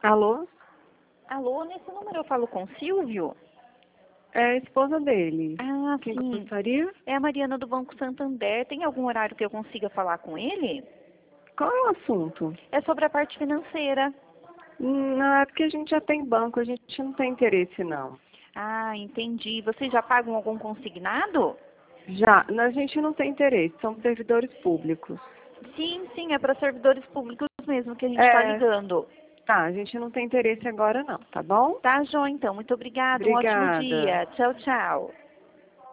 Alô? Alô, nesse número eu falo com o Silvio? É a esposa dele. Ah, Quem sim. gostaria? É a Mariana do Banco Santander. Tem algum horário que eu consiga falar com ele? Qual é o assunto? É sobre a parte financeira. Não, é porque a gente já tem banco, a gente não tem interesse, não. Ah, entendi. Vocês já pagam algum consignado? Já, a gente não tem interesse, somos servidores públicos. Sim, sim, é para servidores públicos mesmo que a gente está É, ligando. tá, a gente não tem interesse agora, não, tá bom? Tá, João, então. Muito obrigada. Um ótimo Obrigada. dia. Tchau, tchau.